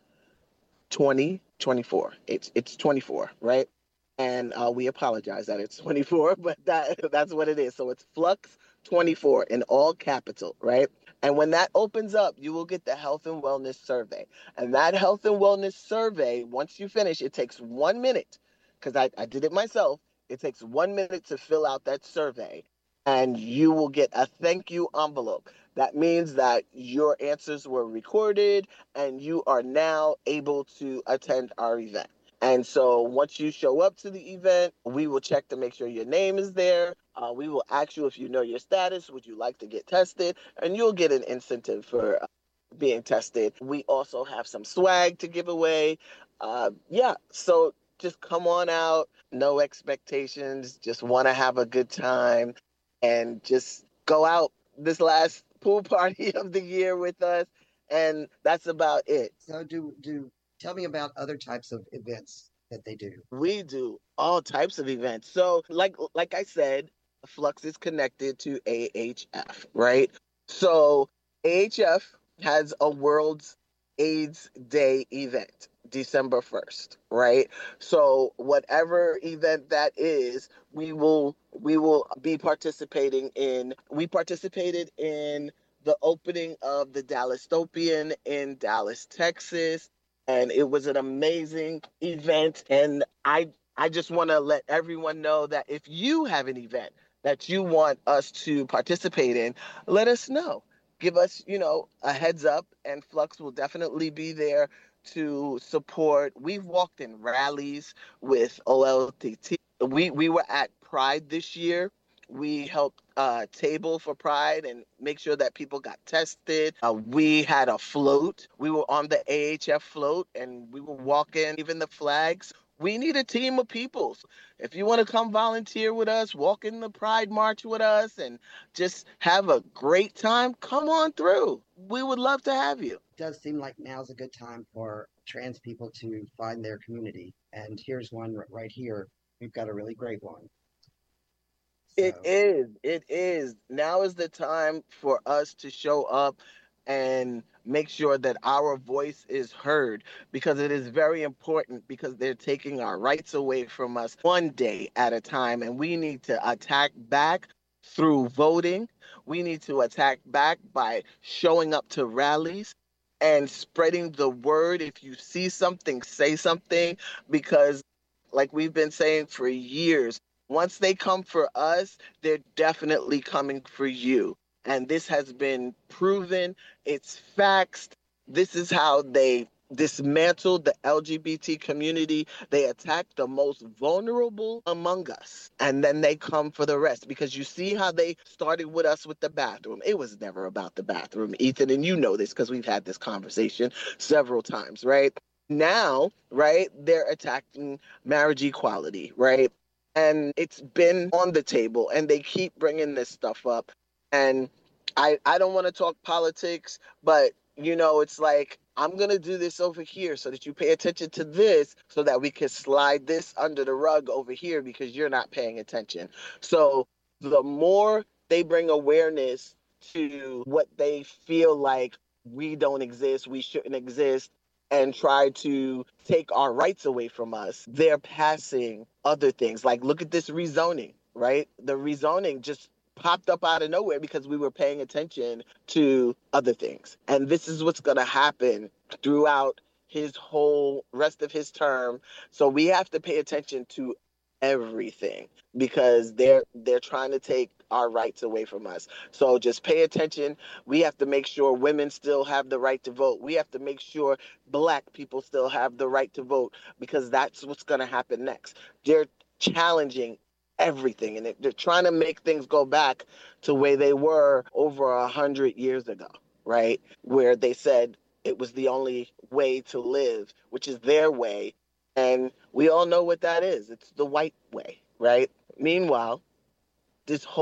2024. It's 24, right? And we apologize that it's 24, but that's what it is. So it's Flux 24 in all capital, right? And when that opens up, you will get the health and wellness survey. And that health and wellness survey, once you finish, it takes 1 minute, because I did it myself. It takes 1 minute to fill out that survey, and you will get a thank you envelope. That means that your answers were recorded and you are now able to attend our event. And so once you show up to the event, we will check to make sure your name is there. We will ask you if you know your status, would you like to get tested? And you'll get an incentive for being tested. We also have some swag to give away. So just come on out, no expectations, just want to have a good time and just go out this last pool party of the year with us. And that's about it. So tell me about other types of events that they do. We do all types of events. So like I said, Flux is connected to AHF, right? So AHF has a World's AIDS Day event, December 1st, right? So whatever event that is, we will be participating in. We participated in the opening of the Dallas-topian in Dallas, Texas. And it was an amazing event. And I just want to let everyone know that if you have an event that you want us to participate in, let us know. Give us, a heads up, and Flux will definitely be there to support. We've walked in rallies with OLTT. We were at Pride this year. We helped table for Pride and make sure that people got tested. We had a float. We were on the AHF float, and we were walking even the flags. We need a team of people. If you want to come volunteer with us, walk in the Pride March with us, and just have a great time, come on through. We would love to have you. It does seem like now's a good time for trans people to find their community. And here's one right here. We've got a really great one. It is. Now is the time for us to show up and make sure that our voice is heard, because it is very important, because they're taking our rights away from us one day at a time, and we need to attack back through voting. We need to attack back by showing up to rallies and spreading the word. If you see something, say something, because like we've been saying for years, once they come for us, they're definitely coming for you. And this has been proven. It's facts. This is how they dismantled the LGBT community. They attack the most vulnerable among us, and then they come for the rest. Because you see how they started with us with the bathroom. It was never about the bathroom, Ethan, and you know this because we've had this conversation several times, right? Now, right, they're attacking marriage equality, right? And it's been on the table, and they keep bringing this stuff up. And I don't want to talk politics, but, it's like, I'm going to do this over here so that you pay attention to this, so that we can slide this under the rug over here because you're not paying attention. So the more they bring awareness to what they feel like we don't exist, we shouldn't exist, and try to take our rights away from us, they're passing other things. Like, look at this rezoning, right? The rezoning just popped up out of nowhere because we were paying attention to other things. And this is what's going to happen throughout his whole rest of his term. So we have to pay attention to everything, because they're trying to take our rights away from us. So just pay attention. We have to make sure women still have the right to vote. We have to make sure Black people still have the right to vote, because that's what's going to happen next. They're challenging everything, and they're trying to make things go back to where they were over 100 years ago, right? Where they said it was the only way to live, which is their way. And we all know what that is. It's the white way, right? Meanwhile, this whole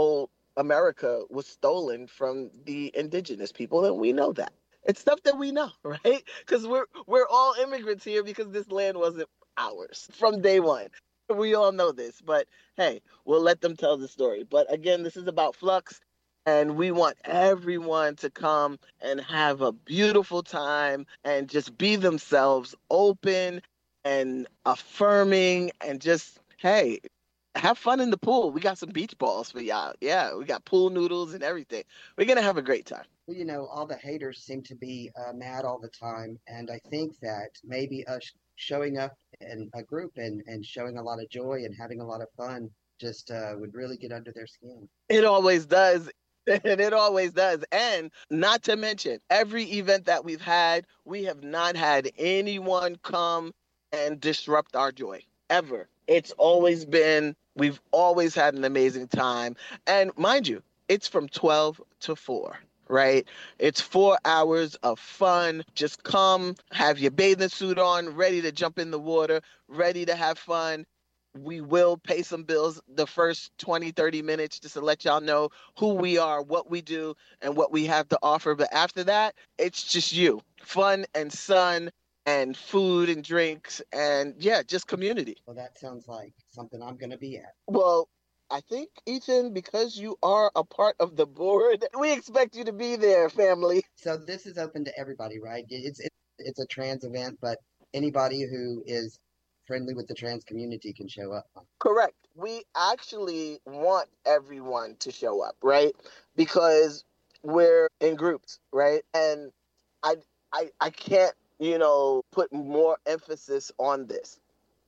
America was stolen from the indigenous people, and we know that. It's stuff that we know, right? Because we're all immigrants here because this land wasn't ours from day one. We all know this, but hey, we'll let them tell the story. But again, this is about Flux, and we want everyone to come and have a beautiful time and just be themselves, open and affirming, and just, hey, have fun in the pool. We got some beach balls for y'all. Yeah, we got pool noodles and everything. We're going to have a great time. Well, you know, all the haters seem to be mad all the time. And I think that maybe us showing up in a group and showing a lot of joy and having a lot of fun just would really get under their skin. It always does. And it always does. And not to mention, every event that we've had, we have not had anyone come and disrupt our joy, ever. It's always been, we've always had an amazing time. And mind you, it's from 12 to 4, right? It's 4 hours of fun. Just come, have your bathing suit on, ready to jump in the water, ready to have fun. We will pay some bills the first 20, 30 minutes just to let y'all know who we are, what we do, and what we have to offer. But after that, it's just you. Fun and sun and food and drinks and, yeah, just community. Well, that sounds like something I'm going to be at. Well, I think, Ethan, because you are a part of the board, we expect you to be there, family. So this is open to everybody, right? It's a trans event, but anybody who is friendly with the trans community can show up. Correct. We actually want everyone to show up, right? Because we're in groups, right? And I can't, put more emphasis on this.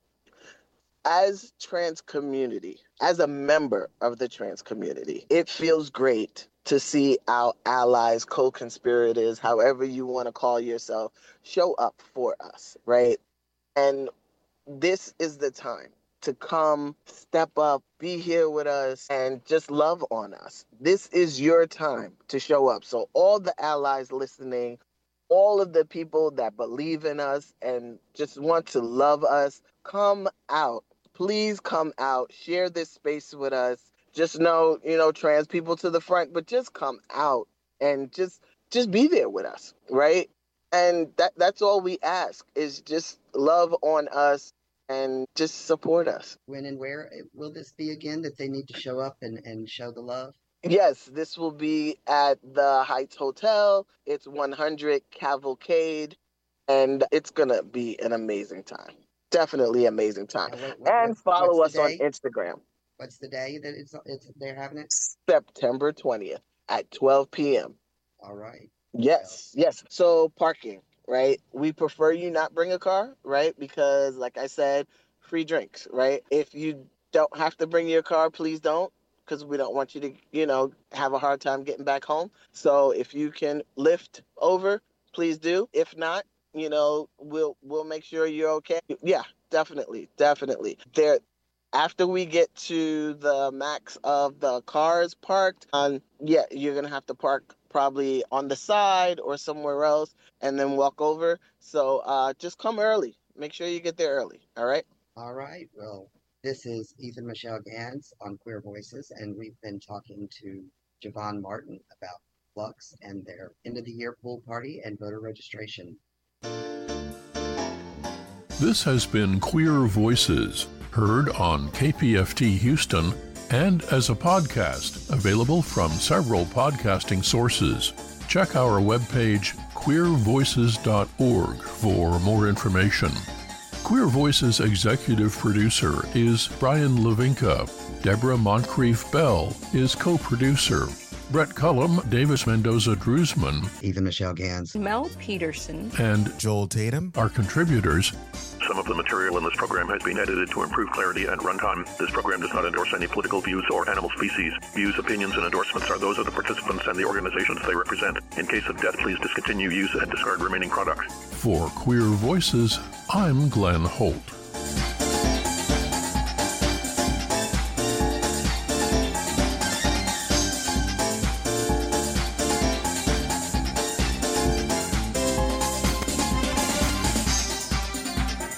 As trans community, as a member of the trans community, it feels great to see our allies, co-conspirators, however you want to call yourself, show up for us, right? And this is the time to come, step up, be here with us, and just love on us. This is your time to show up. So all the allies listening, all of the people that believe in us and just want to love us, come out. Please come out. Share this space with us. Just know, trans people to the front, but just come out and just be there with us, right? And that's all we ask is just love on us and just support us. When and where will this be again that they need to show up and show the love? Yes, this will be at the Heights Hotel. It's 100 Cavalcade, and it's going to be an amazing time. Definitely amazing time. And follow us on Instagram. What's the day that they're having it? September 20th at 12 p.m. All right. Yes. So parking, right? We prefer you not bring a car, right? Because like I said, free drinks, right? If you don't have to bring your car, please don't, because we don't want you to, have a hard time getting back home. So if you can lift over, please do. If not, we'll make sure you're okay. Yeah, definitely. There, after we get to the max of the cars parked, you're gonna have to park probably on the side or somewhere else, and then walk over. So just come early. Make sure you get there early. All right. All right. Well, this is Ethan Michelle Gans on Queer Voices, and we've been talking to Javon Martin about Flux and their end of the year pool party and voter registration. This has been Queer Voices, heard on KPFT Houston and as a podcast available from several podcasting sources. Check our webpage, queervoices.org, for more information. Queer Voices executive producer is Brian Levinka. Deborah Moncrief Bell is co-producer. Brett Cullum, Davis Mendoza Druzman, Ethan Michelle Gans, Mel Peterson, and Joel Tatum are contributors. Some of the material in this program has been edited to improve clarity and runtime. This program does not endorse any political views or animal species. Views, opinions, and endorsements are those of the participants and the organizations they represent. In case of death, please discontinue use and discard remaining products. For Queer Voices, I'm Glenn Holt.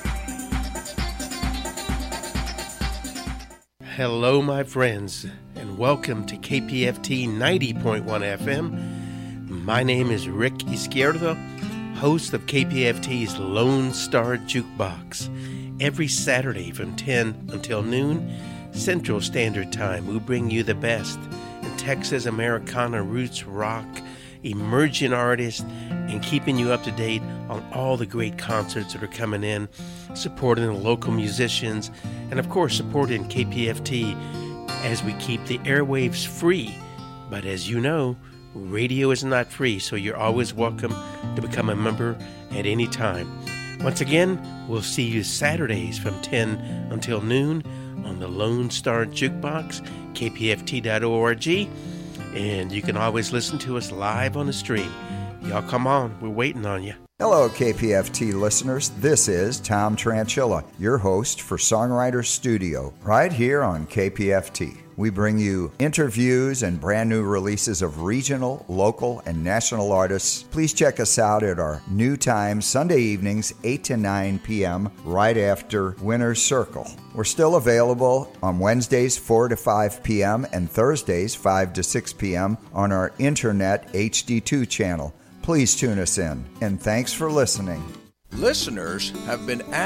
Hello, my friends, and and welcome to KPFT 90.1 FM. My name is Rick Izquierdo, host of KPFT's Lone Star Jukebox. Every Saturday from 10 until noon, Central Standard Time, we bring you the best in Texas Americana, roots, rock, emerging artists, and keeping you up to date on all the great concerts that are coming in, supporting the local musicians, and of course supporting KPFT as we keep the airwaves free. But as you know, radio is not free, so you're always welcome to become a member at any time. Once again, we'll see you Saturdays from 10 until noon on the Lone Star Jukebox, kpft.org. And you can always listen to us live on the stream. Y'all come on, we're waiting on you. Hello, KPFT listeners. This is Tom Tranchilla, your host for Songwriters Studio, right here on KPFT. We bring you interviews and brand new releases of regional, local, and national artists. Please check us out at our new time, Sunday evenings, 8 to 9 p.m., right after Winner's Circle. We're still available on Wednesdays, 4 to 5 p.m., and Thursdays, 5 to 6 p.m., on our internet HD2 channel. Please tune us in, and thanks for listening. Listeners have been